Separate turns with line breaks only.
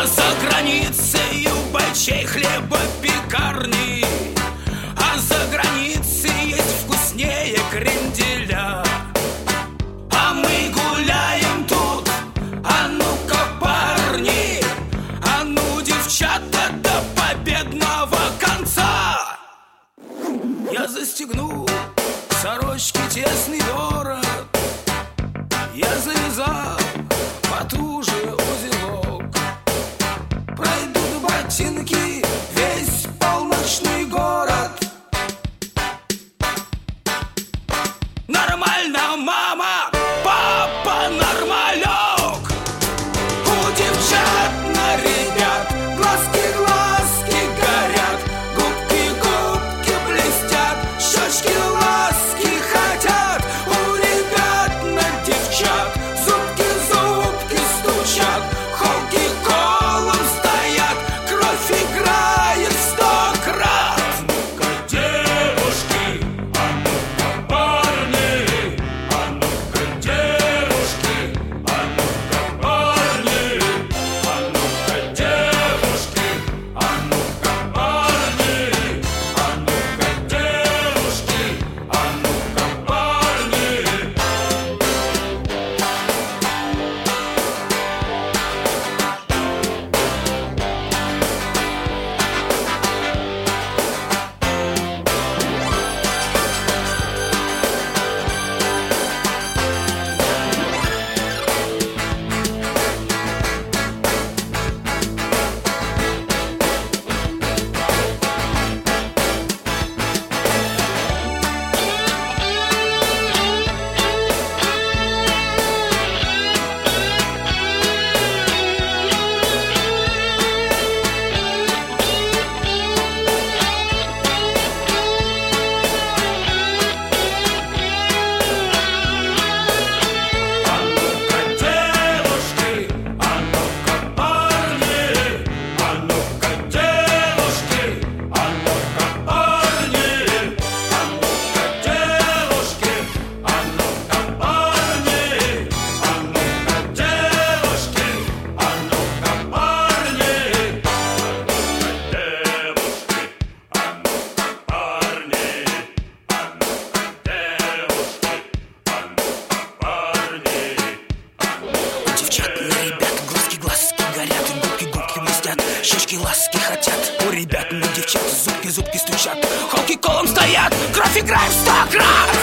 за границей у бочей хлебопекарни, а за границей есть вкуснее кренделя. А мы гуляем тут, а ну-ка, парни, а ну, девчата, до победного конца. Я застегну сорочки тесный ворот, я завязал потуже узелок. Пройдут ботинки весь полночный город. Нормально, мама, папа нормалек. У девчат на ребят глазки горят, губки блестят, щечки ласки хотят. У ребят на девчат зубки стучат, холки колом стоят, кровь играет 100 крат. А ну-ка, девушки, а ну-ка, парни, а ну-ка, девушки, а ну-ка, парни, а ну-ка, девушки, а ну-ка, парни, а ну-ка, девушки, а ну-ка, парни. Девчат на ребят глазки горят, губки блестят, щечки ласки хотят. У ребят на девчат зубки стучат, холки колом стоят, кровь играет в 100 крат.